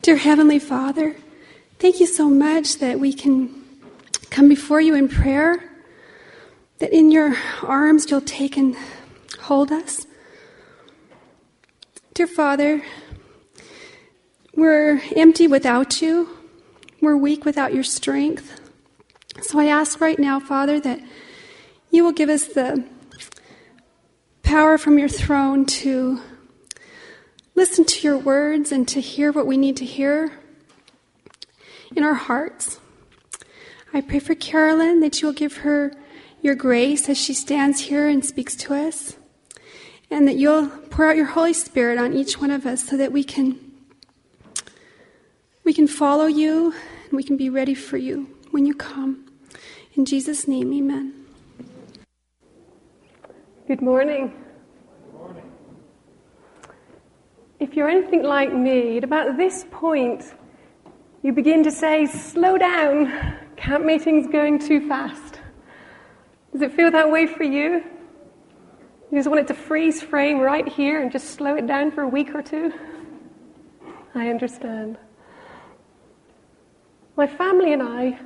Dear Heavenly Father, thank you so much that we can come before you in prayer, that in your arms you'll take and hold us. Dear Father, we're empty without you. We're weak without your strength. So I ask right now, Father, that you will give us the power from your throne to listen to your words and to hear what we need to hear in our hearts. I pray for Carolyn that you will give her your grace as she stands here and speaks to us, and that you'll pour out your Holy Spirit on each one of us so that we can follow you and we can be ready for you when you come. In Jesus' name, amen. Good morning. If you're anything like me, at about this point, you begin to say, slow down, camp meeting's going too fast. Does it feel that way for you? You just want it to freeze frame right here and just slow it down for a week or two? I understand. My family and I,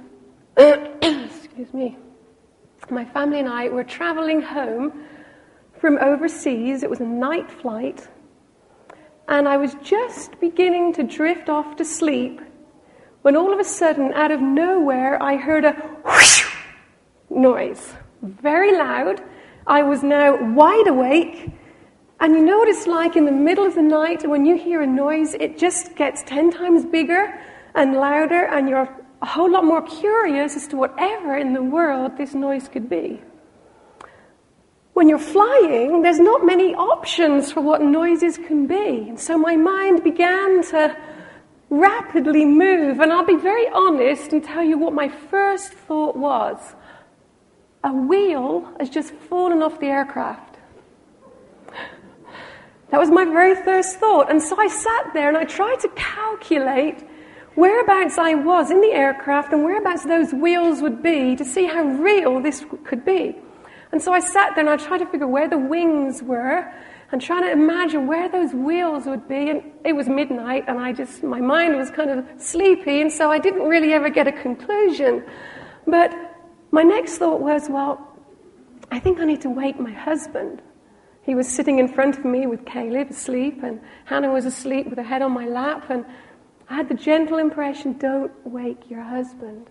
my family and I were traveling home from overseas. It was a night flight. And I was just beginning to drift off to sleep when all of a sudden, out of nowhere, I heard a whoosh noise. Very loud. I was now wide awake. And you know what it's like in the middle of the night when you hear a noise, it just gets 10 times bigger and louder, and you're a whole lot more curious as to whatever in the world this noise could be. When you're flying, there's not many options for what noises can be. And so my mind began to rapidly move. And I'll be very honest and tell you what my first thought was. A wheel has just fallen off the aircraft. That was my very first thought. And so I sat there and I tried to calculate whereabouts I was in the aircraft and whereabouts those wheels would be to see how real this could be. And so I sat there and I tried to figure where the wings were and trying to imagine where those wheels would be. And it was midnight and my mind was kind of sleepy, and so I didn't really ever get a conclusion. But my next thought was, well, I think I need to wake my husband. He was sitting in front of me with Caleb asleep, and Hannah was asleep with her head on my lap, and I had the gentle impression, don't wake your husband.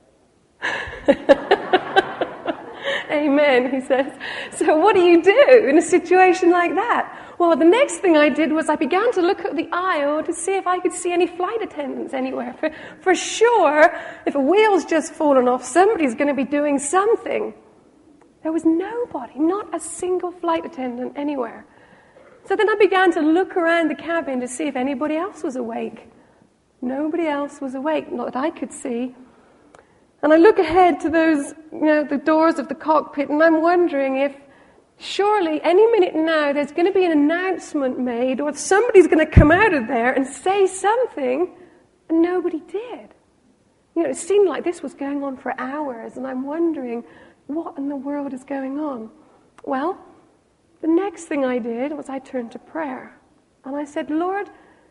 Amen, he says. So what do you do in a situation like that? Well, the next thing I did was I began to look at the aisle to see if I could see any flight attendants anywhere. For sure, if a wheel's just fallen off, somebody's going to be doing something. There was nobody, not a single flight attendant anywhere. So then I began to look around the cabin to see if anybody else was awake. Nobody else was awake, not that I could see. And I look ahead to those, the doors of the cockpit, and I'm wondering if surely any minute now there's going to be an announcement made, or somebody's going to come out of there and say something, and nobody did. It seemed like this was going on for hours, and I'm wondering what in the world is going on. Well, the next thing I did was I turned to prayer, and I said, Lord,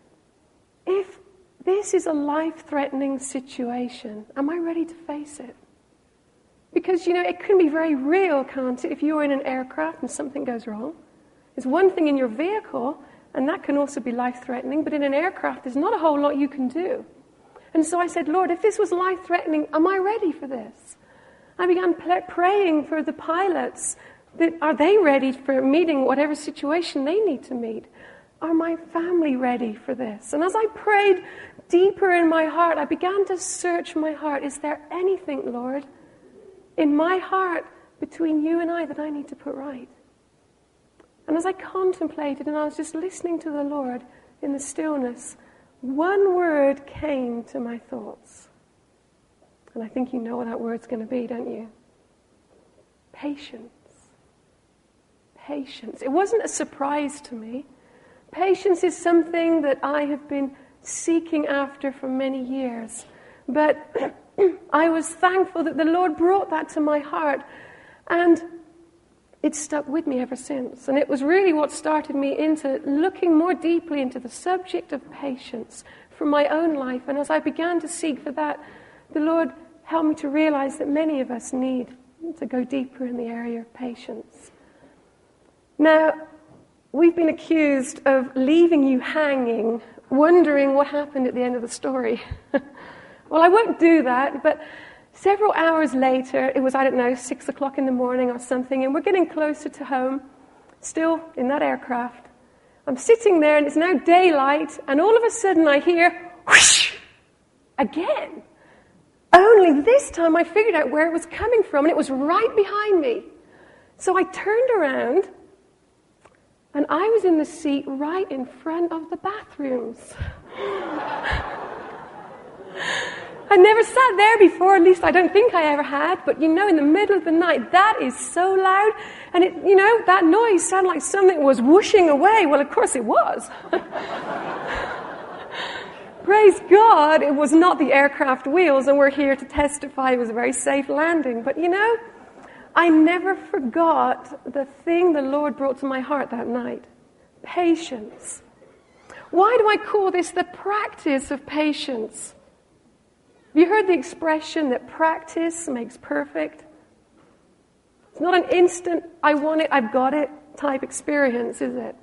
if this is a life-threatening situation, am I ready to face it? Because, it can be very real, can't it, if you're in an aircraft and something goes wrong. There's one thing in your vehicle, and that can also be life-threatening, but in an aircraft, there's not a whole lot you can do. And so I said, Lord, if this was life-threatening, am I ready for this? I began praying for the pilots. Are they ready for meeting whatever situation they need to meet? Are my family ready for this? And as I prayed deeper in my heart, I began to search my heart. Is there anything, Lord, in my heart between you and I that I need to put right? And as I contemplated and I was just listening to the Lord in the stillness, one word came to my thoughts. And I think you know what that word's going to be, don't you? Patience. Patience. It wasn't a surprise to me. Patience is something that I have been seeking after for many years. But I was thankful that the Lord brought that to my heart. And it's stuck with me ever since. And it was really what started me into looking more deeply into the subject of patience for my own life. And as I began to seek for that, the Lord helped me to realize that many of us need to go deeper in the area of patience. Now, we've been accused of leaving you hanging, wondering what happened at the end of the story. Well, I won't do that, but several hours later, it was, 6 o'clock in the morning or something, and we're getting closer to home, still in that aircraft. I'm sitting there, and it's now daylight, and all of a sudden I hear, whoosh, again. Only this time I figured out where it was coming from, and it was right behind me. So I turned around, and I was in the seat right in front of the bathrooms. I never sat there before, at least I don't think I ever had, but in the middle of the night, that is so loud, and that noise sounded like something was whooshing away. Well, of course it was. Praise God, it was not the aircraft wheels, and we're here to testify it was a very safe landing. But I never forgot the thing the Lord brought to my heart that night. Patience. Why do I call this the practice of patience? Have you heard the expression that practice makes perfect? It's not an instant, I want it, I've got it type experience, is it?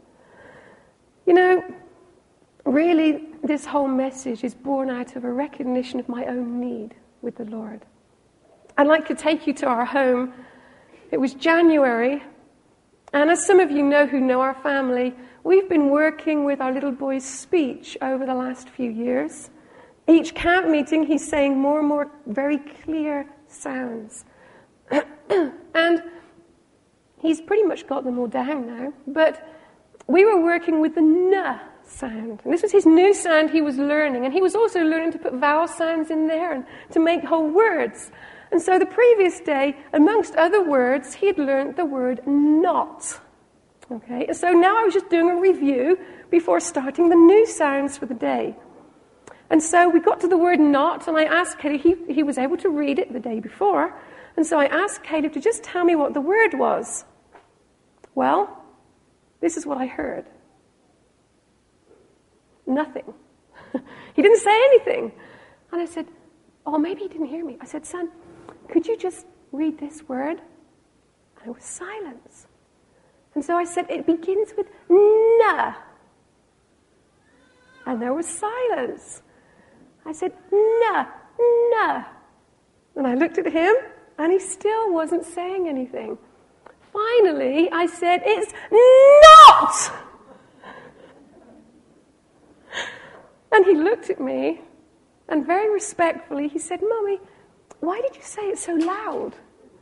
Really, this whole message is born out of a recognition of my own need with the Lord. I'd like to take you to our home. It was January, and as some of you know who know our family, we've been working with our little boy's speech over the last few years. Each camp meeting, he's saying more and more very clear sounds. And he's pretty much got them all down now. But we were working with the N sound. And this was his new sound he was learning. And he was also learning to put vowel sounds in there and to make whole words. And so the previous day, amongst other words, he had learned the word not. Okay, and so now I was just doing a review before starting the new sounds for the day. And so we got to the word not, and I asked Caleb, he was able to read it the day before, and so I asked Caleb to just tell me what the word was. Well, this is what I heard. Nothing. He didn't say anything. And I said, oh, maybe he didn't hear me. I said, son, could you just read this word? And it was silence. And so I said, it begins with N. And there was silence. I said, N. And I looked at him, and he still wasn't saying anything. Finally, I said, it's not! And he looked at me, and very respectfully, he said, Mommy, why did you say it so loud?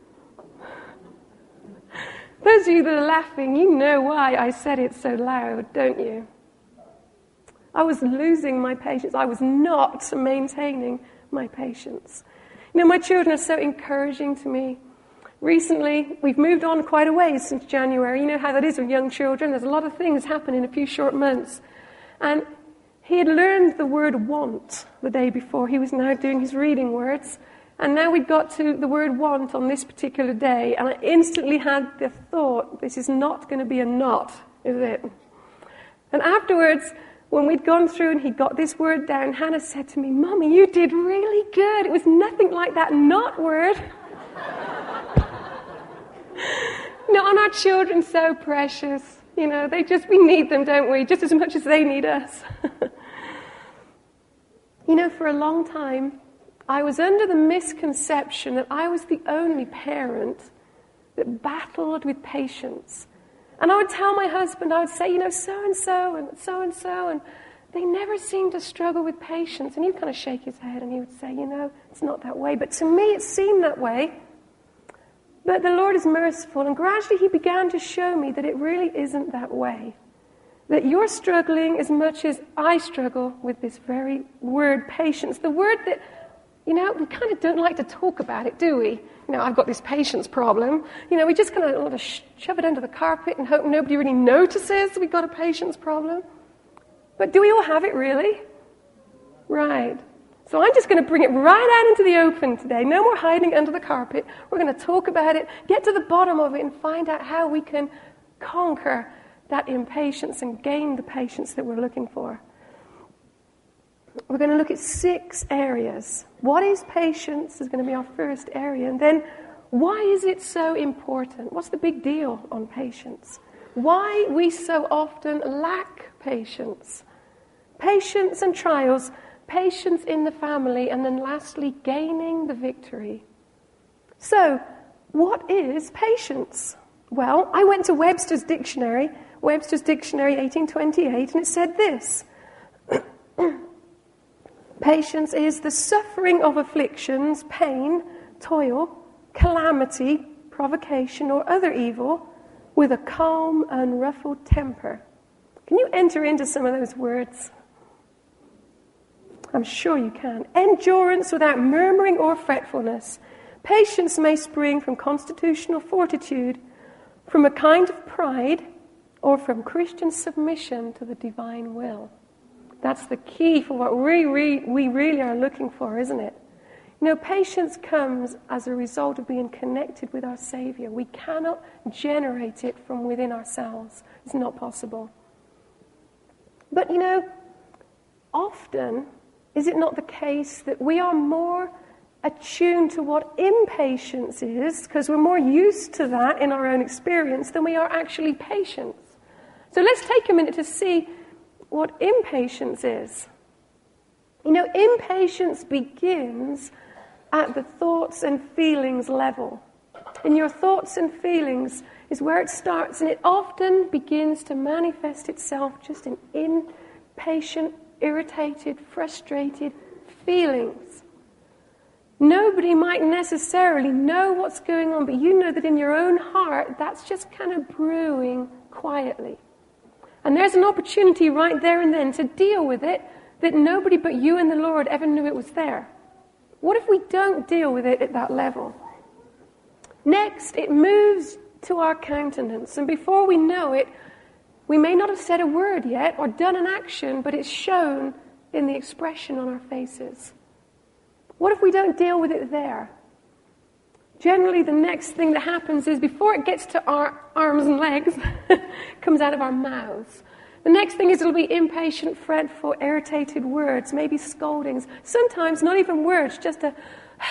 Those of you that are laughing, you know why I said it so loud, don't you? I was losing my patience. I was not maintaining my patience. My children are so encouraging to me. Recently, we've moved on quite a ways since January. You know how that is with young children. There's a lot of things happen in a few short months. And he had learned the word want the day before. He was now doing his reading words. And now we'd got to the word want on this particular day. And I instantly had the thought, this is not going to be a not, is it? And afterwards, when we'd gone through and he got this word down, Hannah said to me, Mommy, you did really good. It was nothing like that not word. And our children so precious. We need them, don't we? Just as much as they need us. For a long time, I was under the misconception that I was the only parent that battled with patience. And I would tell my husband, I would say, so-and-so and so-and-so, and they never seemed to struggle with patience. And he'd kind of shake his head and he would say, it's not that way. But to me, it seemed that way. But the Lord is merciful, and gradually he began to show me that it really isn't that way. That you're struggling as much as I struggle with this very word, patience. The word that, we kind of don't like to talk about it, do we? I've got this patience problem. We just kind of shove it under the carpet and hope nobody really notices we've got a patience problem. But do we all have it, really? Right. So I'm just going to bring it right out into the open today. No more hiding under the carpet. We're going to talk about it, get to the bottom of it, and find out how we can conquer that impatience and gain the patience that we're looking for. we're going to look at 6 areas. What is patience is going to be our first area. And then, why is it so important? What's the big deal on patience? Why we so often lack patience. Patience and trials, patience in the family, and then lastly, gaining the victory. So, what is patience? Well, I went to Webster's Dictionary 1828, and it said this. Patience is the suffering of afflictions, pain, toil, calamity, provocation, or other evil with a calm, unruffled temper. Can you enter into some of those words? I'm sure you can. Endurance without murmuring or fretfulness. Patience may spring from constitutional fortitude, from a kind of pride, or from Christian submission to the divine will. That's the key for what we really are looking for, isn't it? You know, patience comes as a result of being connected with our Savior. We cannot generate it from within ourselves. It's not possible. But, you know, often, is it not the case that we are more attuned to what impatience is, because we're more used to that in our own experience, than we are actually patient? So let's take a minute to see what impatience is. You know, impatience begins at the thoughts and feelings level. And your thoughts and feelings is where it starts, and it often begins to manifest itself just in impatient, irritated, frustrated feelings. Nobody might necessarily know what's going on, but you know that in your own heart, that's just kind of brewing quietly. And there's an opportunity right there and then to deal with it that nobody but you and the Lord ever knew it was there. What if we don't deal with it at that level? Next, it moves to our countenance. And before we know it, we may not have said a word yet or done an action, but it's shown in the expression on our faces. What if we don't deal with it there? Generally, the next thing that happens is before it gets to our arms and legs, it comes out of our mouths. The next thing is it'll be impatient, fretful, irritated words, maybe scoldings. Sometimes not even words, just a,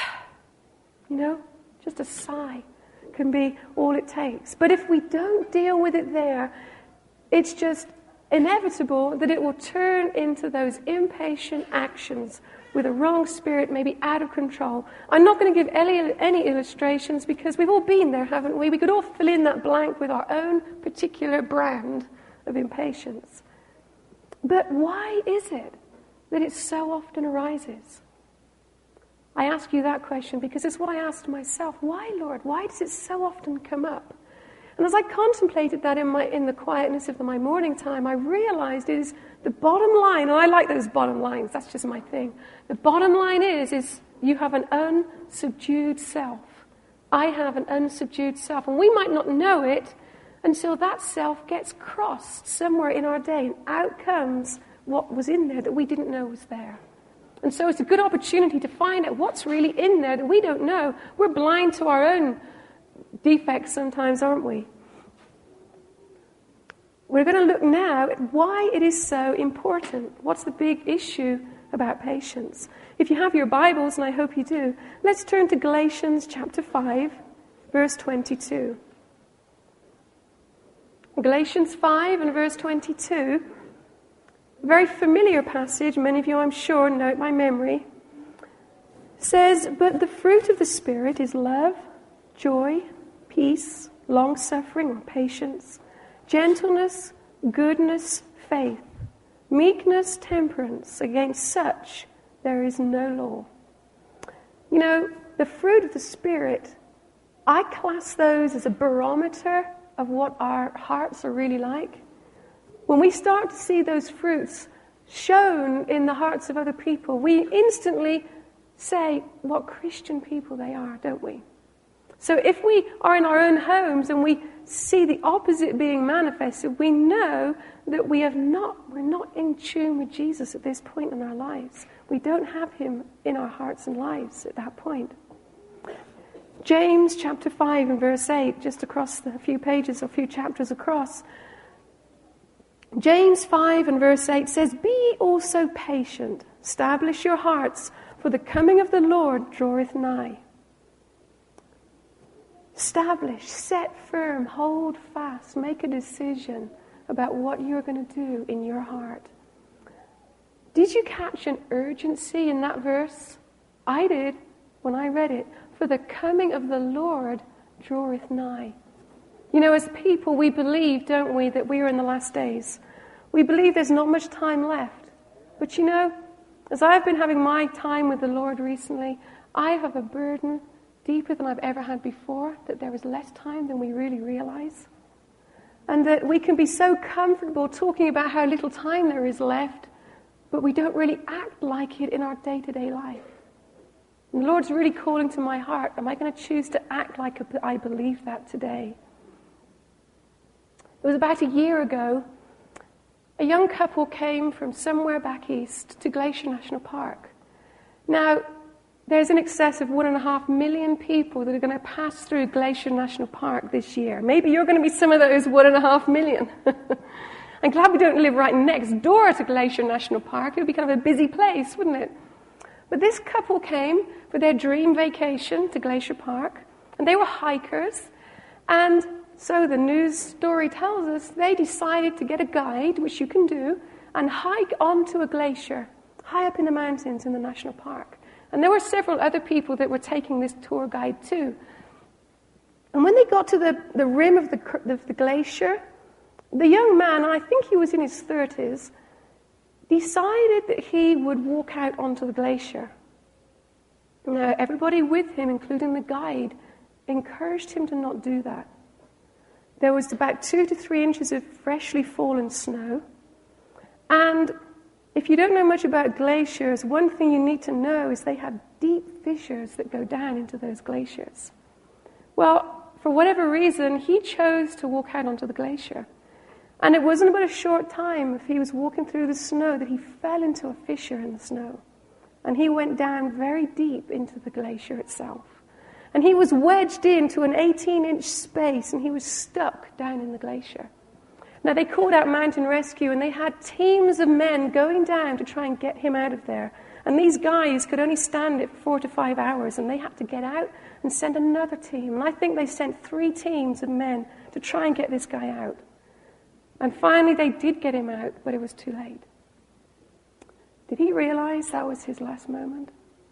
just a sigh can be all it takes. But if we don't deal with it there, it's just inevitable that it will turn into those impatient actions with a wrong spirit, maybe out of control. I'm not going to give any illustrations because we've all been there, haven't we? We could all fill in that blank with our own particular brand of impatience. But why is it that it so often arises? I ask you that question because it's what I asked myself. Why, Lord? Why does it so often come up? And as I contemplated that in the quietness of my morning time, I realized it is the bottom line, and I like those bottom lines, that's just my thing. The bottom line is you have an unsubdued self. I have an unsubdued self, and we might not know it until that self gets crossed somewhere in our day, and out comes what was in there that we didn't know was there. And so it's a good opportunity to find out what's really in there that we don't know. We're blind to our own defects sometimes, aren't we? We're going to look now at why it is so important. What's the big issue about patience? If you have your Bibles, and I hope you do, let's turn to Galatians chapter 5, verse 22. Galatians 5 and verse 22, a very familiar passage, many of you I'm sure know it by memory, says, "But the fruit of the Spirit is love, joy, peace, long-suffering or patience, gentleness, goodness, faith, meekness, temperance. Against such there is no law." You know, the fruit of the Spirit, I class those as a barometer of what our hearts are really like. When we start to see those fruits shown in the hearts of other people, we instantly say what Christian people they are, don't we? So if we are in our own homes and we see the opposite being manifested, we know that we're not in tune with Jesus at this point in our lives. We don't have him in our hearts and lives at that point. James chapter 5 and verse 8, just across a few pages or a few chapters across, James 5 and verse 8 says, "Be also patient, establish your hearts, for the coming of the Lord draweth nigh." Establish, set firm, hold fast, make a decision about what you're going to do in your heart. Did you catch an urgency in that verse? I did when I read it. For the coming of the Lord draweth nigh. You know, as people, we believe, don't we, that we are in the last days. We believe there's not much time left. But you know, as I've been having my time with the Lord recently, I have a burden deeper than I've ever had before, that there is less time than we really realize. And that we can be so comfortable talking about how little time there is left, but we don't really act like it in our day-to-day life. And the Lord's really calling to my heart, am I going to choose to act like I believe that today? It was about a year ago, a young couple came from somewhere back east to Glacier National Park. Now, there's in excess of 1.5 million people that are going to pass through Glacier National Park this year. Maybe you're going to be some of those 1.5 million. I'm glad we don't live right next door to Glacier National Park. It would be kind of a busy place, wouldn't it? But this couple came for their dream vacation to Glacier Park, and they were hikers. And so the news story tells us they decided to get a guide, which you can do, and hike onto a glacier high up in the mountains in the national park. And there were several other people that were taking this tour guide too. And when they got to the rim of the glacier, the young man, I think he was in his 30s, decided that he would walk out onto the glacier. Now, everybody with him, including the guide, encouraged him to not do that. There was about 2 to 3 inches of freshly fallen snow. And if you don't know much about glaciers, one thing you need to know is they have deep fissures that go down into those glaciers. Well, for whatever reason, he chose to walk out onto the glacier. And it wasn't but a short time, if he was walking through the snow, that he fell into a fissure in the snow. And he went down very deep into the glacier itself. And he was wedged into an 18-inch space, and he was stuck down in the glacier. Now, they called out mountain rescue, and they had teams of men going down to try and get him out of there. And these guys could only stand it for 4 to 5 hours, and they had to get out and send another team. And I think they sent 3 teams of men to try and get this guy out. And finally, they did get him out, but it was too late. Did he realize that was his last moment?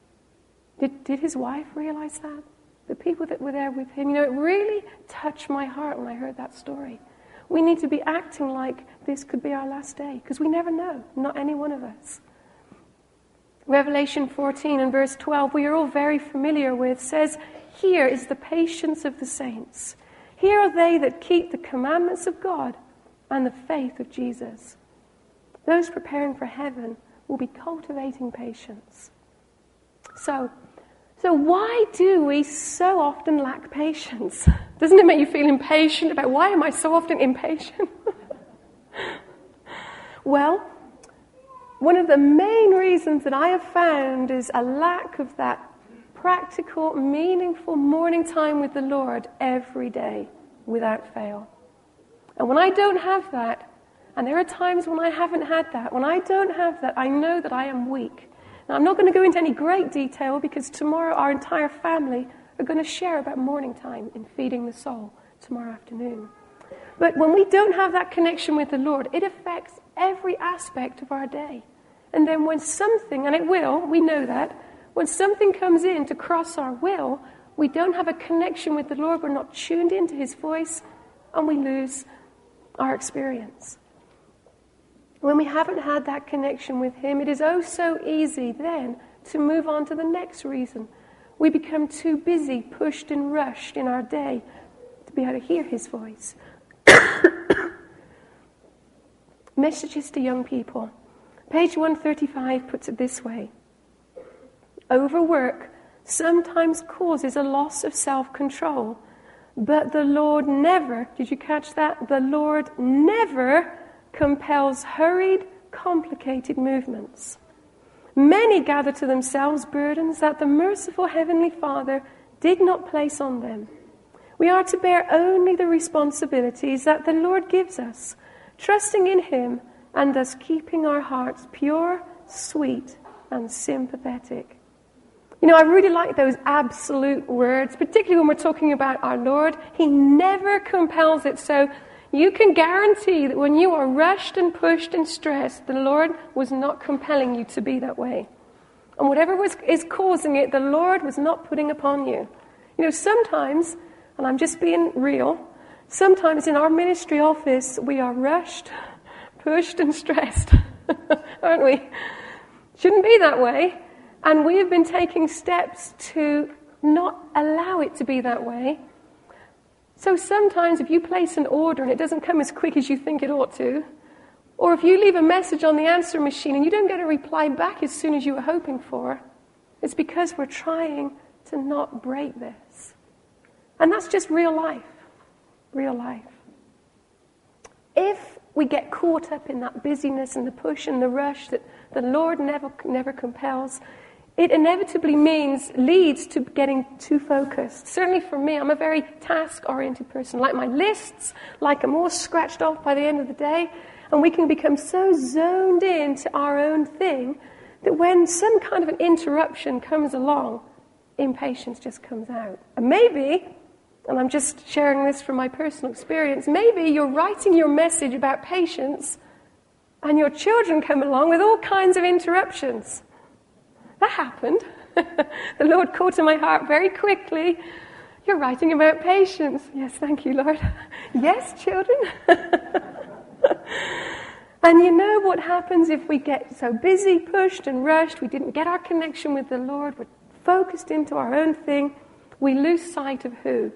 Did his wife realize that? The people that were there with him? You know, it really touched my heart when I heard that story. We need to be acting like this could be our last day, because we never know, not any one of us. Revelation 14 and verse 12, we are all very familiar with, says, "Here is the patience of the saints. Here are they that keep the commandments of God and the faith of Jesus." Those preparing for heaven will be cultivating patience. So why do we so often lack patience? Doesn't it make you feel impatient about why am I so often impatient? Well, one of the main reasons that I have found is a lack of that practical, meaningful morning time with the Lord every day without fail. And when I don't have that, and there are times when I haven't had that, when I don't have that, I know that I am weak. Now, I'm not going to go into any great detail because tomorrow our entire family are going to share about morning time in Feeding the Soul tomorrow afternoon. But when we don't have that connection with the Lord, it affects every aspect of our day. And then when something, and it will, we know that, when something comes in to cross our will, we don't have a connection with the Lord, we're not tuned into His voice, and we lose our experience. When we haven't had that connection with Him, it is oh so easy then to move on to the next reason. We become too busy, pushed and rushed in our day to be able to hear His voice. Messages to young people. Page 135 puts it this way. Overwork sometimes causes a loss of self-control, but the Lord never, did you catch that? The Lord never compels hurried, complicated movements. Many gather to themselves burdens that the merciful Heavenly Father did not place on them. We are to bear only the responsibilities that the Lord gives us, trusting in him and thus keeping our hearts pure, sweet, and sympathetic. You know, I really like those absolute words, particularly when we're talking about our Lord. He never compels it. So you can guarantee that when you are rushed and pushed and stressed, the Lord was not compelling you to be that way. And whatever is causing it, the Lord was not putting upon you. You know, sometimes, and I'm just being real, sometimes in our ministry office, we are rushed, pushed and stressed, aren't we? Shouldn't be that way. And we have been taking steps to not allow it to be that way. So sometimes if you place an order and it doesn't come as quick as you think it ought to, or if you leave a message on the answer machine and you don't get a reply back as soon as you were hoping for, it's because we're trying to not break this. And that's just real life. Real life. If we get caught up in that busyness and the push and the rush that the Lord never compels, it inevitably leads to getting too focused. Certainly for me, I'm a very task-oriented person. Like my lists, like I'm all scratched off by the end of the day. And we can become so zoned into our own thing that when some kind of an interruption comes along, impatience just comes out. And maybe, and I'm just sharing this from my personal experience, maybe you're writing your message about patience and your children come along with all kinds of interruptions. That happened. The Lord called to my heart very quickly, "You're writing about patience." "Yes, thank you, Lord." "Yes, children." And you know what happens if we get so busy, pushed and rushed, we didn't get our connection with the Lord, we're focused into our own thing, we lose sight of who?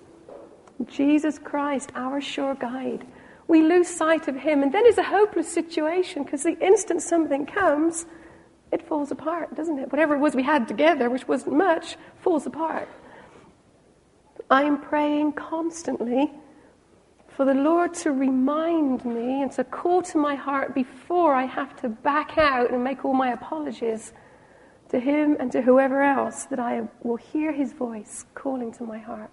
Jesus Christ, our sure guide. We lose sight of him, and then it's a hopeless situation, because the instant something comes, it falls apart, doesn't it? Whatever it was we had together, which wasn't much, falls apart. I'm praying constantly for the Lord to remind me and to call to my heart before I have to back out and make all my apologies to him and to whoever else, that I will hear his voice calling to my heart.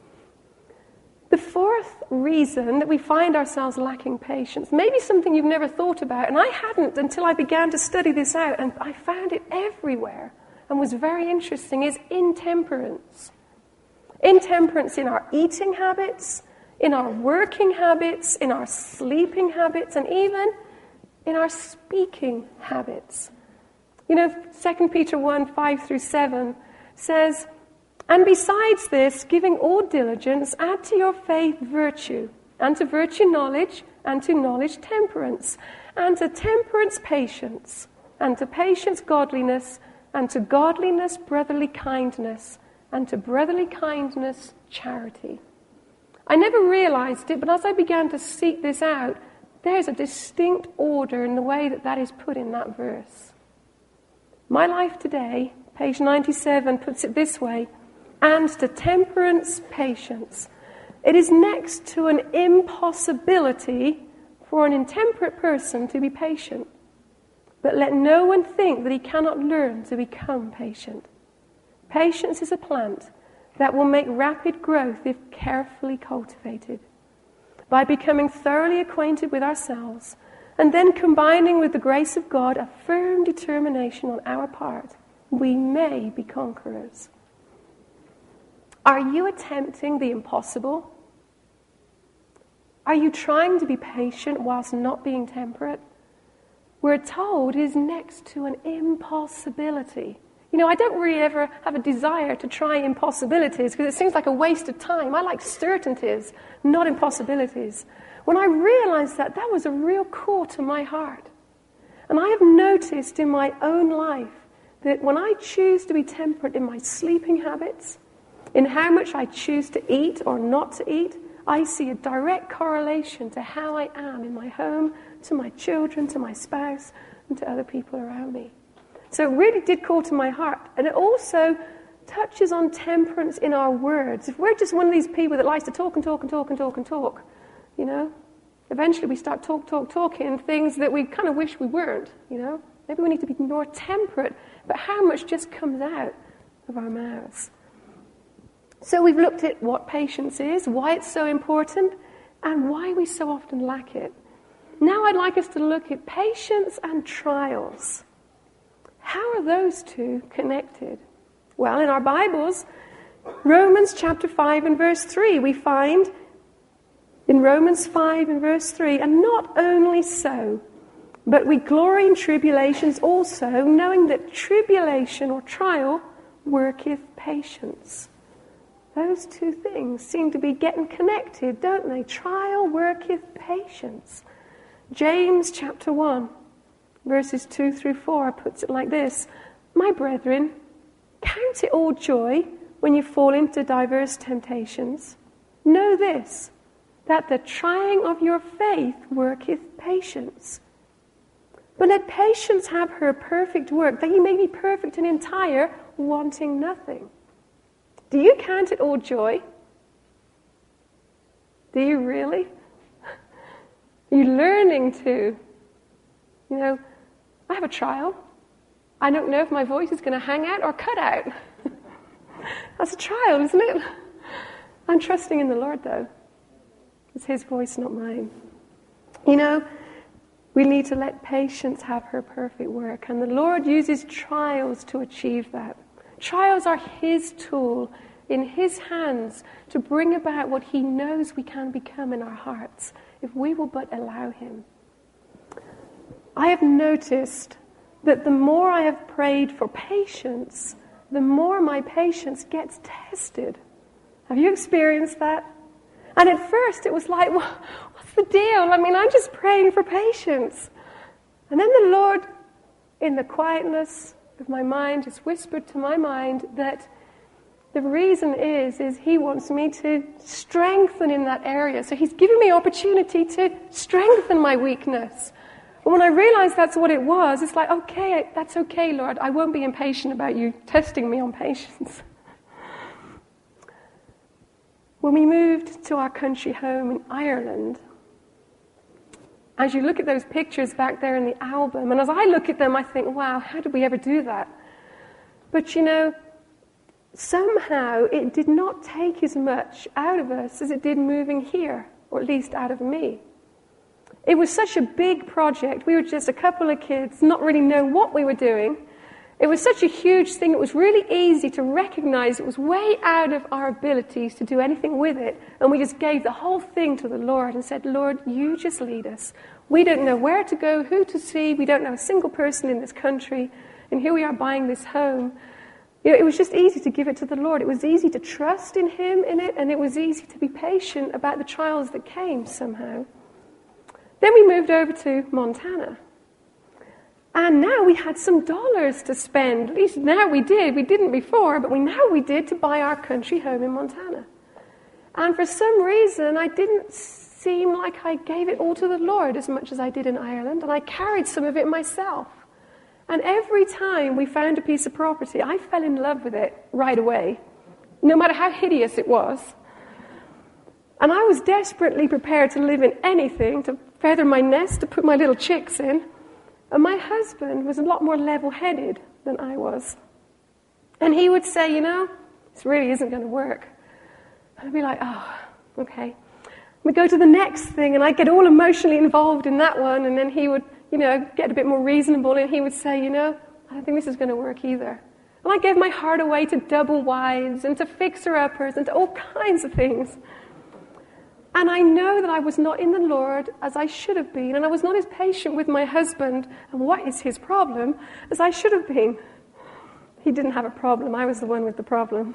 The fourth reason that we find ourselves lacking patience, maybe something you've never thought about, and I hadn't until I began to study this out, and I found it everywhere and was very interesting, is intemperance. Intemperance in our eating habits, in our working habits, in our sleeping habits, and even in our speaking habits. You know, 2 Peter 1, 5-7 says, "And besides this, giving all diligence, add to your faith virtue, and to virtue knowledge, and to knowledge temperance, and to temperance patience, and to patience godliness, and to godliness brotherly kindness, and to brotherly kindness charity." I never realized it, but as I began to seek this out, there's a distinct order in the way that is put in that verse. My Life Today, page 97, puts it this way: "And to temperance patience." It is next to an impossibility for an intemperate person to be patient. But let no one think that he cannot learn to become patient. Patience is a plant that will make rapid growth if carefully cultivated. By becoming thoroughly acquainted with ourselves, and then combining with the grace of God a firm determination on our part, we may be conquerors. Are you attempting the impossible? Are you trying to be patient whilst not being temperate? We're told it is next to an impossibility. You know, I don't really ever have a desire to try impossibilities because it seems like a waste of time. I like certainties, not impossibilities. When I realized that was a real call to my heart. And I have noticed in my own life that when I choose to be temperate in my sleeping habits, in how much I choose to eat or not to eat, I see a direct correlation to how I am in my home, to my children, to my spouse, and to other people around me. So it really did call to my heart. And it also touches on temperance in our words. If we're just one of these people that likes to talk and talk and talk and talk and talk, you know, eventually we start talking things that we kind of wish we weren't, you know. Maybe we need to be more temperate, but how much just comes out of our mouths. So we've looked at what patience is, why it's so important, and why we so often lack it. now I'd like us to look at patience and trials. How are those two connected? Well, in our Bibles, Romans chapter 5 and verse 3, we find in Romans 5 and verse 3, and not only so, but we glory in tribulations also, knowing that tribulation or trial worketh patience. Those two things seem to be getting connected, don't they? Trial worketh patience. James chapter 1, verses 2 through 4 puts it like this: My brethren, count it all joy when you fall into diverse temptations. Know this, that the trying of your faith worketh patience. But let patience have her perfect work, that ye may be perfect and entire, wanting nothing. Do you count it all joy? Do you really? Are you learning to? I have a trial. I don't know if my voice is going to hang out or cut out. That's a trial, isn't it? I'm trusting in the Lord, though. It's His voice, not mine. We need to let patience have her perfect work. And the Lord uses trials to achieve that. Trials are His tool in His hands to bring about what He knows we can become in our hearts, if we will but allow Him. I have noticed that the more I have prayed for patience, the more my patience gets tested. Have you experienced that? And at first it was like, what's the deal? I'm just praying for patience. And then the Lord, in the quietness of my mind, just whispered to my mind that the reason is He wants me to strengthen in that area. So He's giving me opportunity to strengthen my weakness. And when I realized that's what it was, it's like, okay, that's okay, Lord. I won't be impatient about you testing me on patience. When we moved to our country home in Ireland, as you look at those pictures back there in the album, and as I look at them, I think, wow, how did we ever do that? But somehow it did not take as much out of us as it did moving here, or at least out of me. It was such a big project. We were just a couple of kids, not really knowing what we were doing. It was such a huge thing. It was really easy to recognize it was way out of our abilities to do anything with it. And we just gave the whole thing to the Lord and said, Lord, you just lead us. We don't know where to go, who to see. We don't know a single person in this country. And here we are buying this home. It was just easy to give it to the Lord. It was easy to trust in Him in it. And it was easy to be patient about the trials that came somehow. Then we moved over to Montana. And now we had some dollars to spend. At least now we did. We didn't before, but now we did, to buy our country home in Montana. And for some reason, I didn't seem like I gave it all to the Lord as much as I did in Ireland. And I carried some of it myself. And every time we found a piece of property, I fell in love with it right away, no matter how hideous it was. And I was desperately prepared to live in anything, to feather my nest, to put my little chicks in. And my husband was a lot more level-headed than I was. And he would say, this really isn't going to work. And I'd be like, oh, okay. We'd go to the next thing, and I'd get all emotionally involved in that one. And then he would, get a bit more reasonable, and he would say, I don't think this is going to work either. And I gave my heart away to double wides and to fixer-uppers and to all kinds of things. And I know that I was not in the Lord as I should have been, and I was not as patient with my husband, and what is his problem, as I should have been. He didn't have a problem. I was the one with the problem.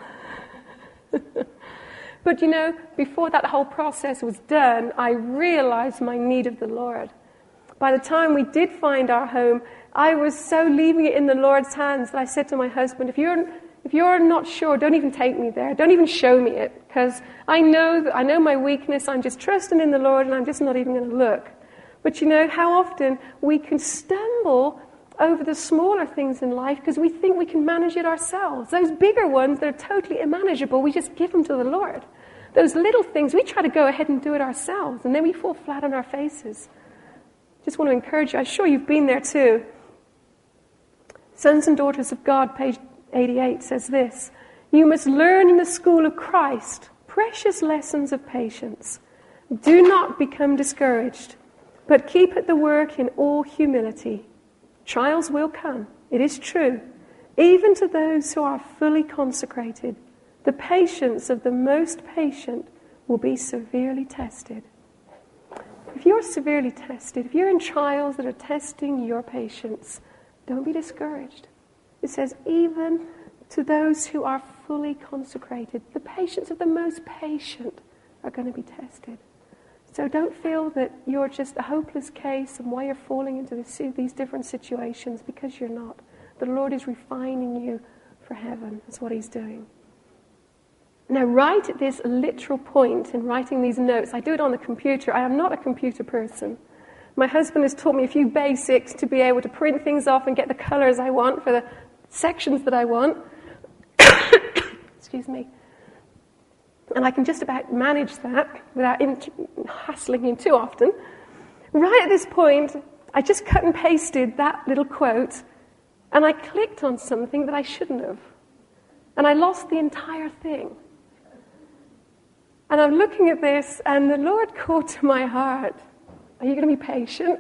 But before that whole process was done, I realized my need of the Lord. By the time we did find our home, I was so leaving it in the Lord's hands that I said to my husband, if you're not sure, don't even take me there. Don't even show me it, because I know my weakness. I'm just trusting in the Lord, and I'm just not even going to look. But how often we can stumble over the smaller things in life because we think we can manage it ourselves. Those bigger ones that are totally unmanageable, we just give them to the Lord. Those little things, we try to go ahead and do it ourselves, and then we fall flat on our faces. Just want to encourage you. I'm sure you've been there too. Sons and Daughters of God, page 88 says this: you must learn in the school of Christ precious lessons of patience. Do not become discouraged. But keep at the work in all humility. Trials will come, it is true, even to those who are fully consecrated. The patience of the most patient will be severely tested. If you're severely tested, if you're in trials that are testing your patience, don't be discouraged. It says, even to those who are fully consecrated, the patience of the most patient are going to be tested. So don't feel that you're just a hopeless case and why you're falling into these different situations, because you're not. The Lord is refining you for heaven. That's what he's doing. Now, right at this literal point in writing these notes, I do it on the computer. I am not a computer person. My husband has taught me a few basics to be able to print things off and get the colors I want for the sections that I want. Excuse me. And I can just about manage that without hassling him too often. Right at this point, I just cut and pasted that little quote, and I clicked on something that I shouldn't have. And I lost the entire thing. And I'm looking at this, and the Lord called to my heart, are you going to be patient?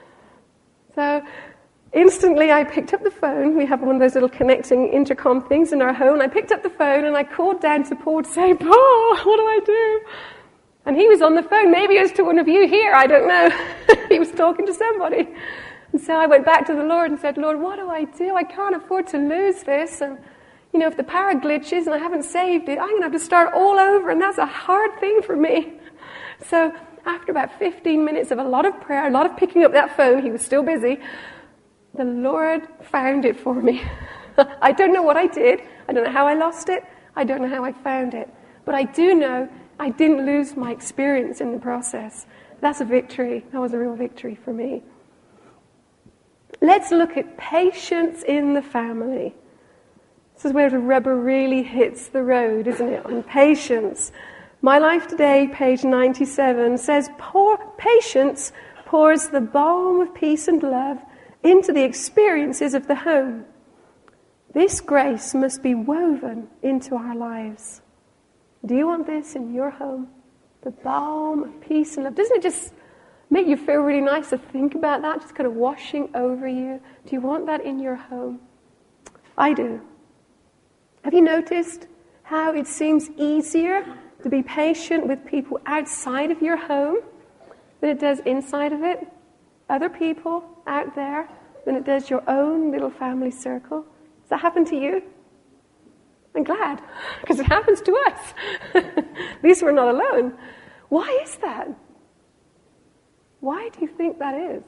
So instantly I picked up the phone. We have one of those little connecting intercom things in our home. I picked up the phone and I called down to Paul to say, Paul, what do I do? And he was on the phone. Maybe it was to one of you here. I don't know. He was talking to somebody. And so I went back to the Lord and said, Lord, what do? I can't afford to lose this. And, if the power glitches and I haven't saved it, I'm going to have to start all over. And that's a hard thing for me. So after about 15 minutes of a lot of prayer, a lot of picking up that phone, he was still busy, the Lord found it for me. I don't know what I did. I don't know how I lost it. I don't know how I found it. But I do know I didn't lose my experience in the process. That's a victory. That was a real victory for me. Let's look at patience in the family. This is where the rubber really hits the road, isn't it? On patience. My Life Today, page 97, says, patience pours the balm of peace and love into the experiences of the home. This grace must be woven into our lives. Do you want this in your home? The balm of peace and love. Doesn't it just make you feel really nice to think about that? Just kind of washing over you. Do you want that in your home? I do. Have you noticed how it seems easier to be patient with people outside of your home than it does inside of it? Other people out there than it does your own little family circle? Does that happen to you? I'm glad, because it happens to us. At least we're not alone. Why is that? Why do you think that is?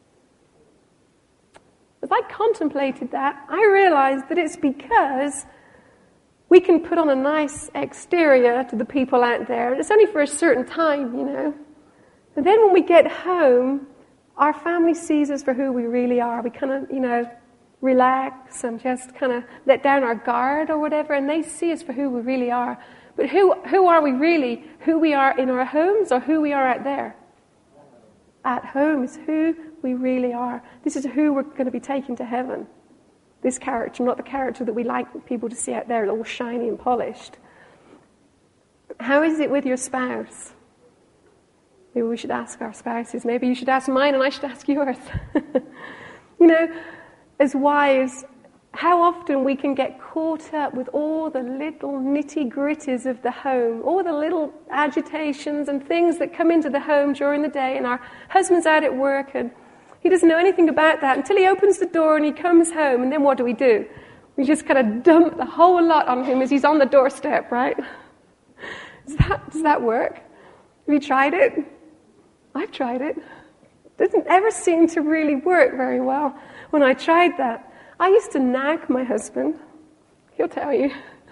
As I contemplated that, I realized that it's because we can put on a nice exterior to the people out there, and it's only for a certain time, And then when we get home, our family sees us for who we really are. We kind of, relax and just kind of let down our guard or whatever, and they see us for who we really are. But who are we really? Who we are in our homes or who we are out there? At home is who we really are. This is who we're going to be taken to heaven. This character, not the character that we like people to see out there, all shiny and polished. How is it with your spouse? Maybe we should ask our spouses. Maybe you should ask mine and I should ask yours. As wives, how often we can get caught up with all the little nitty-gritties of the home, all the little agitations and things that come into the home during the day, and our husband's out at work and he doesn't know anything about that until he opens the door and he comes home, and then what do? We just kind of dump the whole lot on him as he's on the doorstep, right? Does that work? Have you tried it? I've tried it. It doesn't ever seem to really work very well when I tried that. I used to nag my husband. He'll tell you.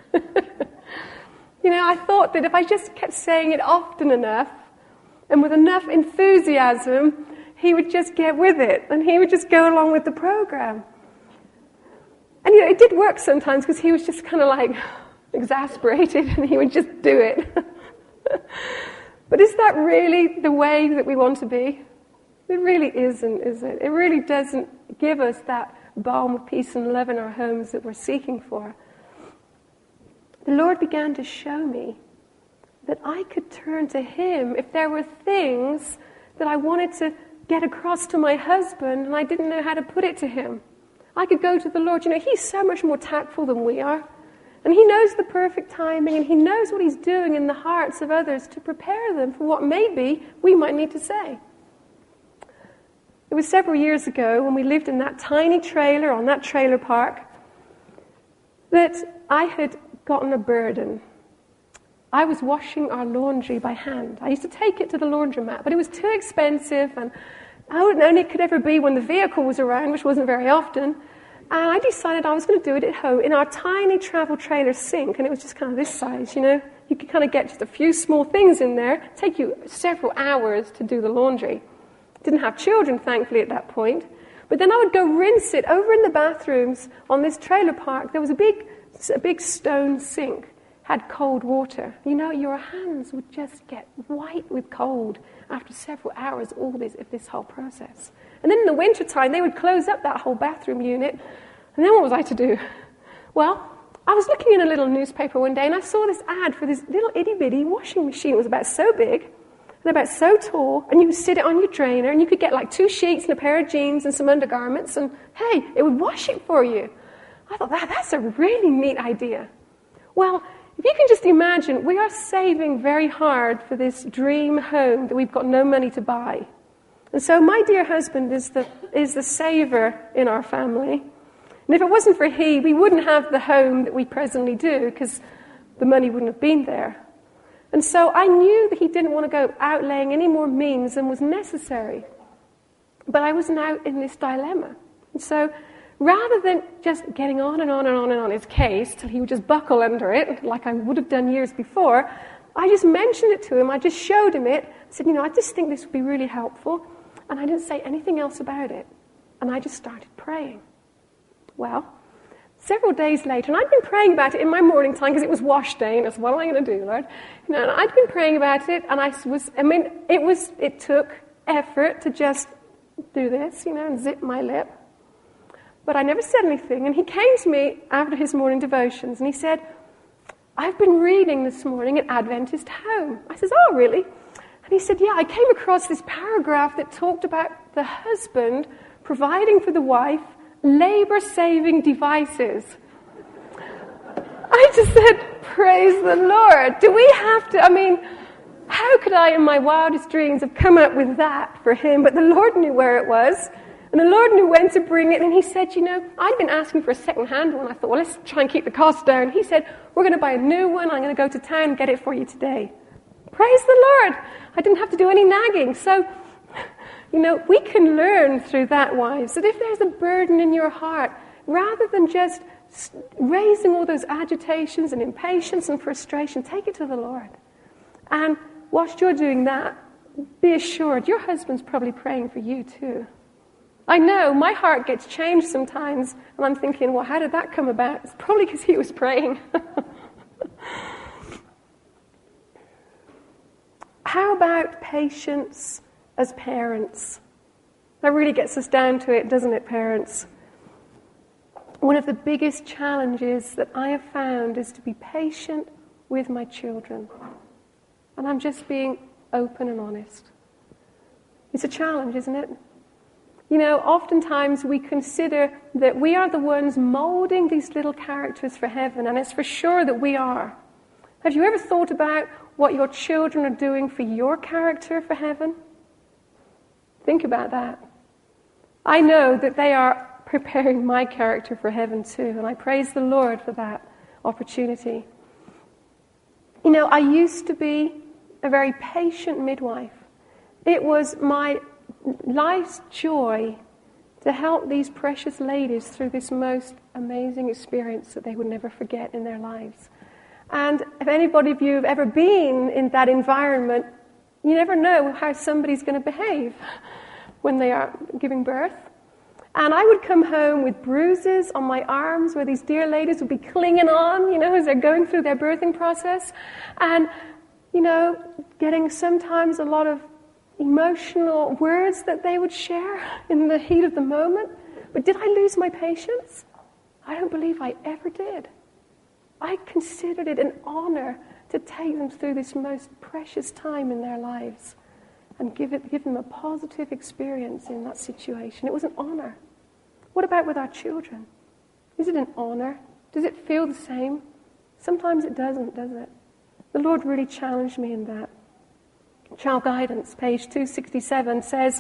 I thought that if I just kept saying it often enough and with enough enthusiasm, he would just get with it and he would just go along with the program. And it did work sometimes because he was just kind of like exasperated and he would just do it. But is that really the way that we want to be? It really isn't, is it? It really doesn't give us that balm of peace and love in our homes that we're seeking for. The Lord began to show me that I could turn to Him if there were things that I wanted to get across to my husband, and I didn't know how to put it to him. I could go to the Lord. He's so much more tactful than we are. And he knows the perfect timing, and he knows what he's doing in the hearts of others to prepare them for what maybe we might need to say. It was several years ago when we lived in that tiny trailer on that trailer park that I had gotten a burden. I was washing our laundry by hand. I used to take it to the laundromat, but it was too expensive, and only it could ever be when the vehicle was around, which wasn't very often. And I decided I was going to do it at home in our tiny travel trailer sink, and it was just kind of this size, You could kind of get just a few small things in there, take you several hours to do the laundry. Didn't have children, thankfully, at that point. But then I would go rinse it over in the bathrooms on this trailer park. There was a big stone sink, had cold water. Your hands would just get white with cold after several hours of this whole process. And then in the wintertime, they would close up that whole bathroom unit. And then what was I to do? Well, I was looking in a little newspaper one day, and I saw this ad for this little itty-bitty washing machine. It was about so big and about so tall, and you could sit it on your drainer, and you could get like 2 sheets and a pair of jeans and some undergarments, and hey, it would wash it for you. I thought, that's a really neat idea. Well, if you can just imagine, we are saving very hard for this dream home that we've got no money to buy. And so my dear husband is the saver in our family. And if it wasn't for he, we wouldn't have the home that we presently do, because the money wouldn't have been there. And so I knew that he didn't want to go outlaying any more means than was necessary. But I was now in this dilemma. And so rather than just getting on and on and on and on his case till he would just buckle under it, like I would have done years before, I just mentioned it to him. I just showed him it. I said, I just think this would be really helpful. And I didn't say anything else about it. And I just started praying. Well, several days later, and I'd been praying about it in my morning time because it was wash day, and I said, what am I going to do, Lord? And I'd been praying about it, and it took effort to just do this, and zip my lip. But I never said anything, and he came to me after his morning devotions, and he said, I've been reading this morning at Adventist Home. I said, oh, really? And he said, yeah, I came across this paragraph that talked about the husband providing for the wife labor-saving devices. I just said, praise the Lord. Do we have to, how could I in my wildest dreams have come up with that for him? But the Lord knew where it was. And the Lord knew when to bring it. And he said, I'd been asking for a second-hand one. I thought, well, let's try and keep the cost down. He said, we're going to buy a new one. I'm going to go to town and get it for you today. Praise the Lord. I didn't have to do any nagging. So, we can learn through that, wives, that if there's a burden in your heart, rather than just raising all those agitations and impatience and frustration, take it to the Lord. And whilst you're doing that, be assured your husband's probably praying for you too. I know my heart gets changed sometimes, and I'm thinking, well, how did that come about? It's probably because he was praying. How about patience as parents? That really gets us down to it, doesn't it, parents? One of the biggest challenges that I have found is to be patient with my children. And I'm just being open and honest. It's a challenge, isn't it? Oftentimes we consider that we are the ones molding these little characters for heaven, and it's for sure that we are. Have you ever thought about what your children are doing for your character for heaven? Think about that. I know that they are preparing my character for heaven too, and I praise the Lord for that opportunity. I used to be a very patient midwife. It was my life's joy to help these precious ladies through this most amazing experience that they would never forget in their lives. And if anybody of you have ever been in that environment, you never know how somebody's going to behave when they are giving birth. And I would come home with bruises on my arms where these dear ladies would be clinging on, as they're going through their birthing process. And, getting sometimes a lot of emotional words that they would share in the heat of the moment. But did I lose my patience? I don't believe I ever did. I considered it an honor to take them through this most precious time in their lives. and give them a positive experience in that situation. It was an honor. What about with our children? Is it an honor? Does it feel the same? Sometimes it doesn't, does it? The Lord really challenged me in that. Child Guidance, page 267, says,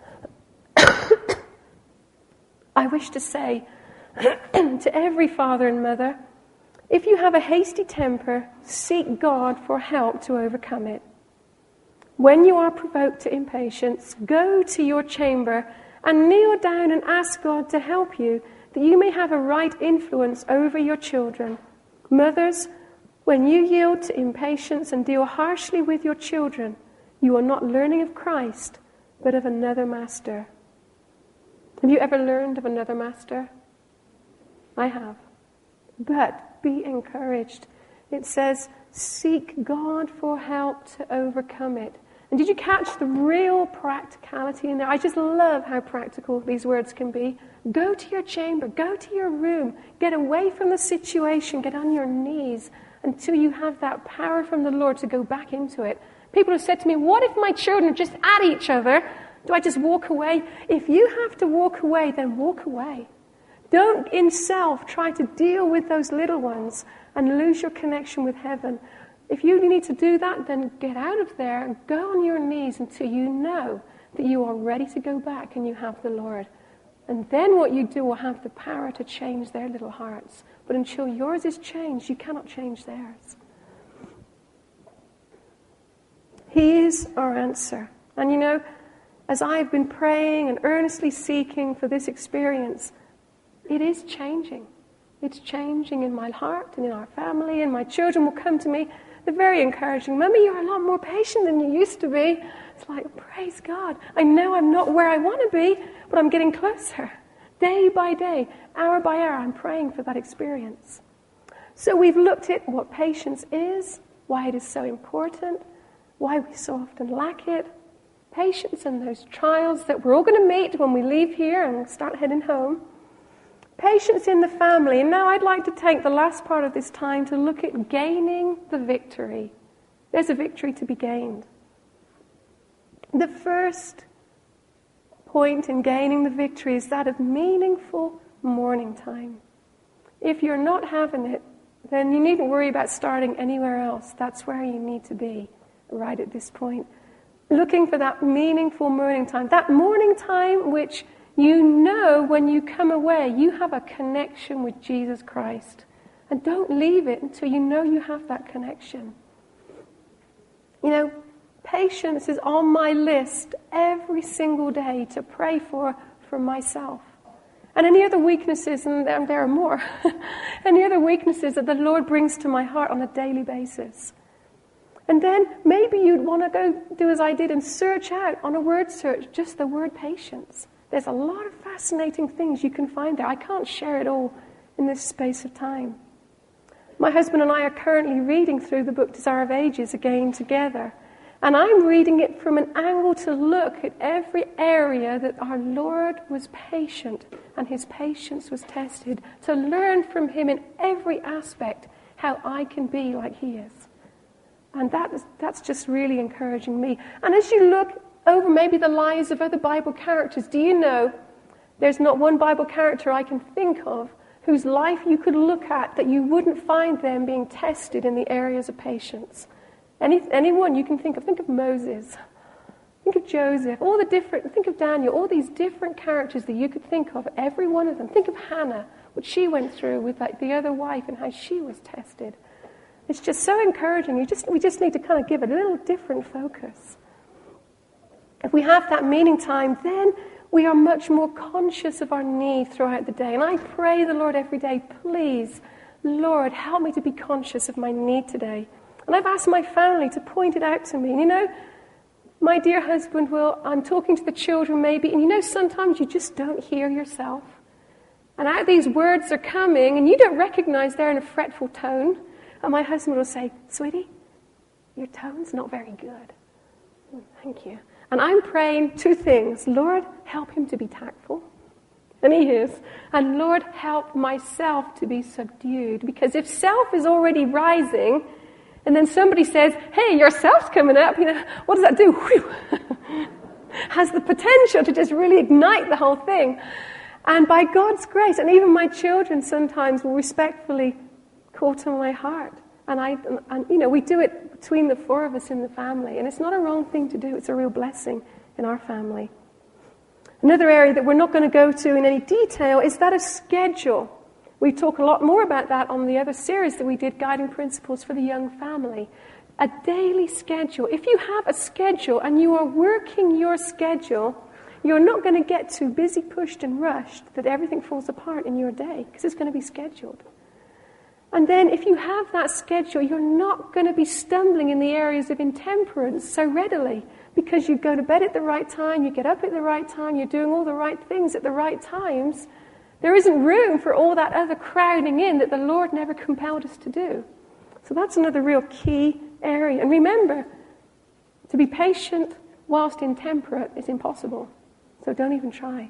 I wish to say to every father and mother, if you have a hasty temper, seek God for help to overcome it. When you are provoked to impatience, go to your chamber and kneel down and ask God to help you, that you may have a right influence over your children. Mothers, when you yield to impatience and deal harshly with your children, you are not learning of Christ, but of another master. Have you ever learned of another master? I have. But be encouraged. It says, seek God for help to overcome it. And did you catch the real practicality in there? I just love how practical these words can be. Go to your chamber, go to your room, get away from the situation, get on your knees until you have that power from the Lord to go back into it. People have said to me, what if my children are just at each other? Do I just walk away? If you have to walk away, then walk away. Don't in self try to deal with those little ones and lose your connection with heaven. If you need to do that, then get out of there and go on your knees until you know that you are ready to go back and you have the Lord. And then what you do will have the power to change their little hearts. But until yours is changed, you cannot change theirs. He is our answer. And you know, as I've been praying and earnestly seeking for this experience, it is changing. It's changing in my heart and in our family, and my children will come to me. They're very encouraging. Mummy, you're a lot more patient than you used to be. It's like, praise God. I know I'm not where I want to be, but I'm getting closer. Day by day, hour by hour, I'm praying for that experience. So we've looked at what patience is, why it is so important, why we so often lack it. Patience and those trials that we're all going to meet when we leave here and start heading home. Patience in the family. And now I'd like to take the last part of this time to look at gaining the victory. There's a victory to be gained. The first point in gaining the victory is that of meaningful morning time. If you're not having it, then you needn't worry about starting anywhere else. That's where you need to be right at this point. Looking for that meaningful morning time. That morning time which you know when you come away, you have a connection with Jesus Christ. And don't leave it until you know you have that connection. You know, patience is on my list every single day to pray for myself. And any other weaknesses, and there are more, any other weaknesses that the Lord brings to my heart on a daily basis. And then maybe you'd want to go do as I did and search out on a word search, just the word patience. There's a lot of fascinating things you can find there. I can't share it all in this space of time. My husband and I are currently reading through the book Desire of Ages again together. And I'm reading it from an angle to look at every area that our Lord was patient and his patience was tested, to learn from him in every aspect how I can be like he is. And that's just really encouraging me. And as you look over maybe the lives of other Bible characters, do you know there's not one Bible character I can think of whose life you could look at that you wouldn't find them being tested in the areas of patience? Anyone you can think of. Think of Moses. Think of Joseph. Think of Daniel. All these different characters that you could think of, every one of them. Think of Hannah, what she went through with the other wife and how she was tested. It's just so encouraging. We just need to kind of give it a little different focus. If we have that meaning time, then we are much more conscious of our need throughout the day. And I pray the Lord every day, please, Lord, help me to be conscious of my need today. And I've asked my family to point it out to me. And you know, my dear husband I'm talking to the children maybe, and you know, sometimes you just don't hear yourself. And out these words are coming, and you don't recognize they're in a fretful tone. And my husband will say, sweetie, your tone's not very good. Thank you. And I'm praying two things. Lord, help him to be tactful. And he is. And Lord, help myself to be subdued. Because if self is already rising, And then somebody says, hey, your self's coming up. What does that do? Whew. Has the potential to just really ignite the whole thing. And by God's grace, and even my children sometimes will respectfully call to my heart. And we do it between the four of us in the family. And it's not a wrong thing to do. It's a real blessing in our family. Another area that we're not going to go to in any detail is that of schedule. We talk a lot more about that on the other series that we did, Guiding Principles for the Young Family. A daily schedule. If you have a schedule and you are working your schedule, you're not going to get too busy, pushed, and rushed that everything falls apart in your day, because it's going to be scheduled. And then if you have that schedule, you're not going to be stumbling in the areas of intemperance so readily, because you go to bed at the right time, you get up at the right time, you're doing all the right things at the right times. There isn't room for all that other crowding in that the Lord never compelled us to do. So that's another real key area. And remember, to be patient whilst intemperate is impossible. So don't even try.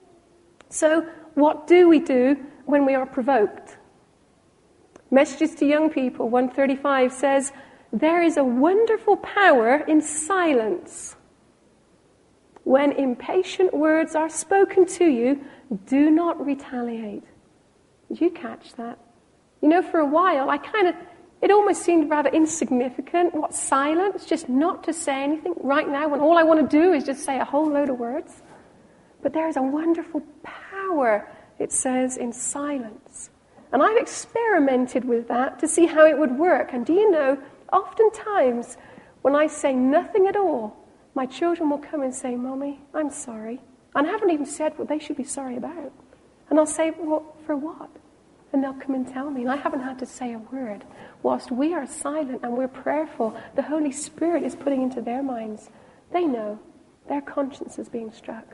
So what do we do when we are provoked? Messages to Young People 135 says, there is a wonderful power in silence. When impatient words are spoken to you, do not retaliate. Did you catch that? For a while, it almost seemed rather insignificant. What, silence? Just not to say anything right now when all I want to do is just say a whole load of words? But there is a wonderful power, it says, in silence. And I've experimented with that to see how it would work. And do you know, oftentimes when I say nothing at all, my children will come and say, Mommy, I'm sorry. And I haven't even said what they should be sorry about. And I'll say, well, for what? And they'll come and tell me. And I haven't had to say a word. Whilst we are silent and we're prayerful, the Holy Spirit is putting into their minds. They know. Their conscience is being struck.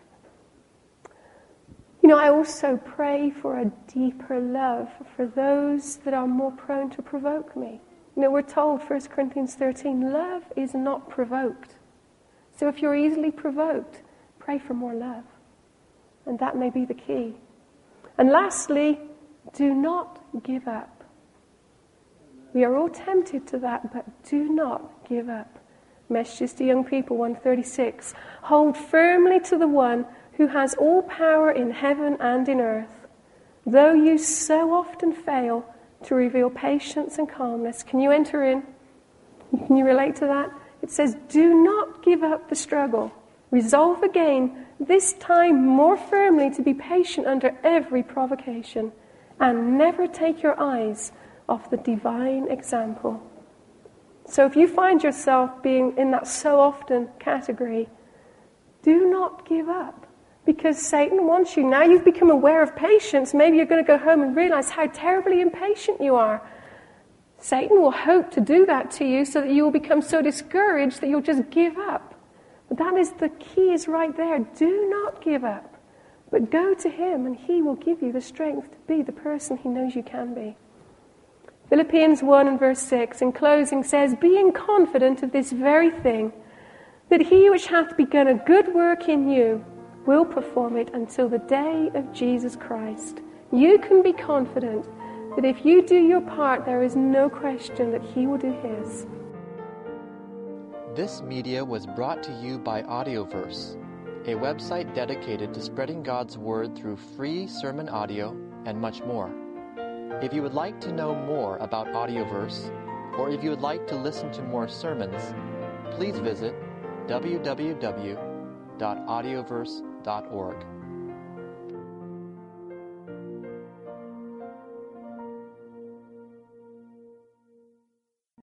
I also pray for a deeper love for those that are more prone to provoke me. We're told, 1 Corinthians 13, love is not provoked. So if you're easily provoked, pray for more love. And that may be the key. And lastly, do not give up. We are all tempted to that, but do not give up. Messages to Young People 136. Hold firmly to the one who has all power in heaven and in earth. Though you so often fail to reveal patience and calmness. Can you enter in? Can you relate to that? It says, do not give up the struggle. Resolve again, this time more firmly, to be patient under every provocation, and never take your eyes off the divine example. So if you find yourself being in that so often category, do not give up. Because Satan wants you. Now you've become aware of patience, maybe you're going to go home and realize how terribly impatient you are. Satan will hope to do that to you so that you will become so discouraged that you'll just give up. But that is the key, is right there. Do not give up. But go to him and he will give you the strength to be the person he knows you can be. Philippians 1 and verse 6 in closing says, being confident of this very thing, that he which hath begun a good work in you will perform it until the day of Jesus Christ. You can be confident that if you do your part, there is no question that he will do his. This media was brought to you by Audioverse, a website dedicated to spreading God's Word through free sermon audio and much more. If you would like to know more about Audioverse, or if you would like to listen to more sermons, please visit www.audioverse.org.